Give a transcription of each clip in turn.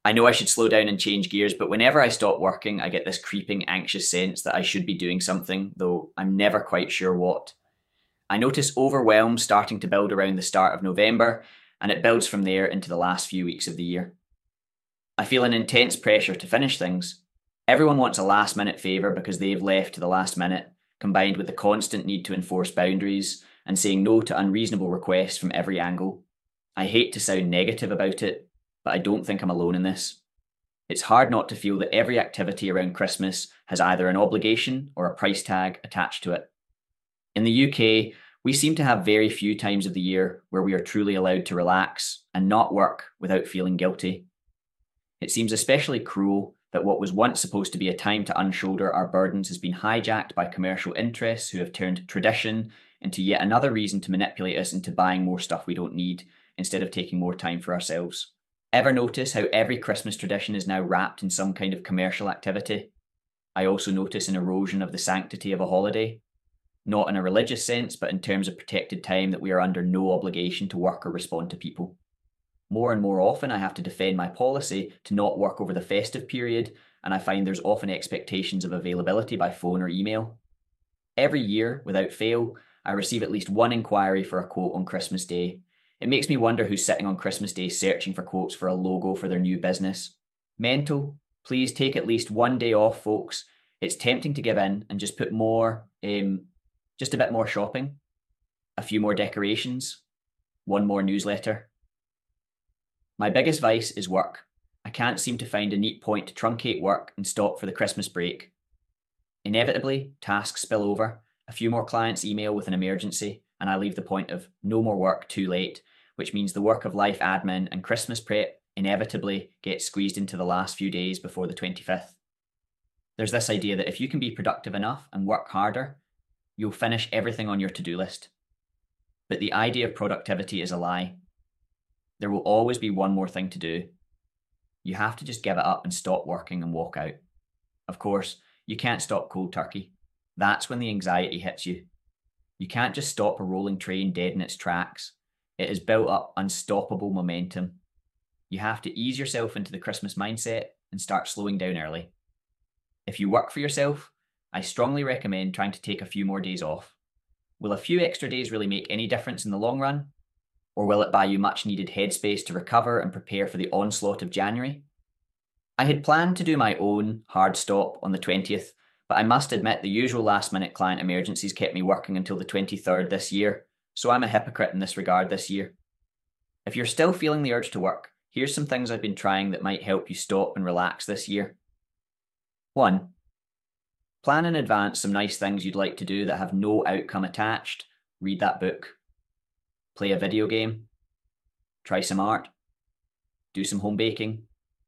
I know I should slow down and change gears, but whenever I stop working, I get this creeping, anxious sense that I should be doing something, though I'm never quite sure what. I notice overwhelm starting to build around the start of November, and it builds from there into the last few weeks of the year. I feel an intense pressure to finish things. Everyone wants a last minute favour because they've left to the last minute, combined with the constant need to enforce boundaries and saying no to unreasonable requests from every angle. I hate to sound negative about it, but I don't think I'm alone in this. It's hard not to feel that every activity around Christmas has either an obligation or a price tag attached to it. In the UK, we seem to have very few times of the year where we are truly allowed to relax and not work without feeling guilty. It seems especially cruel that what was once supposed to be a time to unshoulder our burdens has been hijacked by commercial interests who have turned tradition into yet another reason to manipulate us into buying more stuff we don't need instead of taking more time for ourselves. Ever notice how every Christmas tradition is now wrapped in some kind of commercial activity? I also notice an erosion of the sanctity of a holiday. Not in a religious sense, but in terms of protected time that we are under no obligation to work or respond to people. More and more often, I have to defend my policy to not work over the festive period, and I find there's often expectations of availability by phone or email. Every year, without fail, I receive at least one inquiry for a quote on Christmas Day. It makes me wonder who's sitting on Christmas Day searching for quotes for a logo for their new business. Mental, please take at least one day off, folks. It's tempting to give in and just put just a bit more shopping, a few more decorations, one more newsletter. My biggest vice is work. I can't seem to find a neat point to truncate work and stop for the Christmas break. Inevitably, tasks spill over, a few more clients email with an emergency, and I leave the point of no more work too late, which means the work of life admin and Christmas prep inevitably gets squeezed into the last few days before the 25th. There's this idea that if you can be productive enough and work harder, you'll finish everything on your to-do list. But the idea of productivity is a lie. There will always be one more thing to do. You have to just give it up and stop working and walk out. Of course, you can't stop cold turkey. That's when the anxiety hits you. You can't just stop a rolling train dead in its tracks. It has built up unstoppable momentum. You have to ease yourself into the Christmas mindset and start slowing down early. If you work for yourself, I strongly recommend trying to take a few more days off. Will a few extra days really make any difference in the long run? Or will it buy you much needed headspace to recover and prepare for the onslaught of January? I had planned to do my own hard stop on the 20th, but I must admit the usual last minute client emergencies kept me working until the 23rd this year, so I'm a hypocrite in this regard this year. If you're still feeling the urge to work, here's some things I've been trying that might help you stop and relax this year. 1. Plan in advance some nice things you'd like to do that have no outcome attached. Read that book. Play a video game. Try some art. Do some home baking.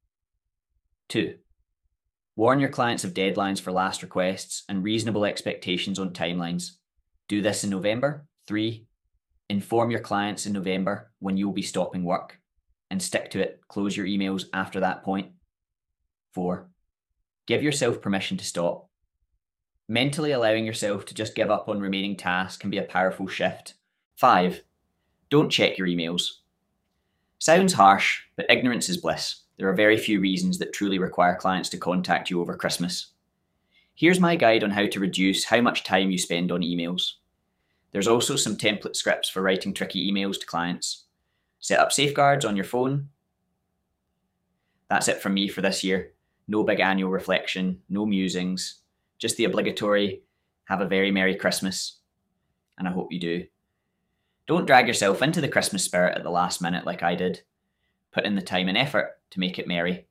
2. Warn your clients of deadlines for last requests and reasonable expectations on timelines. Do this in November. 3. Inform your clients in November when you'll be stopping work, and stick to it. Close your emails after that point. 4. Give yourself permission to stop. Mentally allowing yourself to just give up on remaining tasks can be a powerful shift. 5. Don't check your emails. Sounds harsh, but ignorance is bliss. There are very few reasons that truly require clients to contact you over Christmas. Here's my guide on how to reduce how much time you spend on emails. There's also some template scripts for writing tricky emails to clients. Set up safeguards on your phone. That's it from me for this year. No big annual reflection, no musings, just the obligatory, have a very Merry Christmas. And I hope you do. Don't drag yourself into the Christmas spirit at the last minute like I did. Put in the time and effort to make it merry.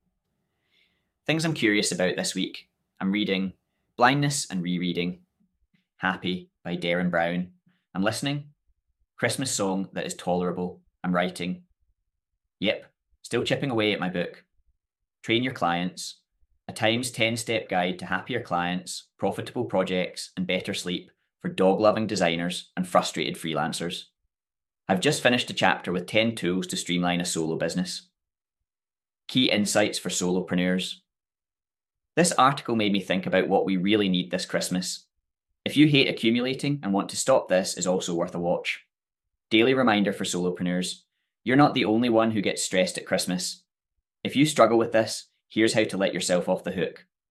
Things I'm curious about this week. I'm reading Blindness and Rereading, Happy by Derren Brown. I'm listening Christmas Song That Is Tolerable. I'm writing. Yep, still chipping away at my book. Train Your Clients, a Times 10-step guide to happier clients, profitable projects, and better sleep for dog-loving designers and frustrated freelancers. I've just finished a chapter with 10 tools to streamline a solo business. Key insights for solopreneurs. This article made me think about what we really need this Christmas. If you hate accumulating and want to stop this, is also worth a watch. Daily reminder for solopreneurs. You're not the only one who gets stressed at Christmas. If you struggle with this, here's how to let yourself off the hook.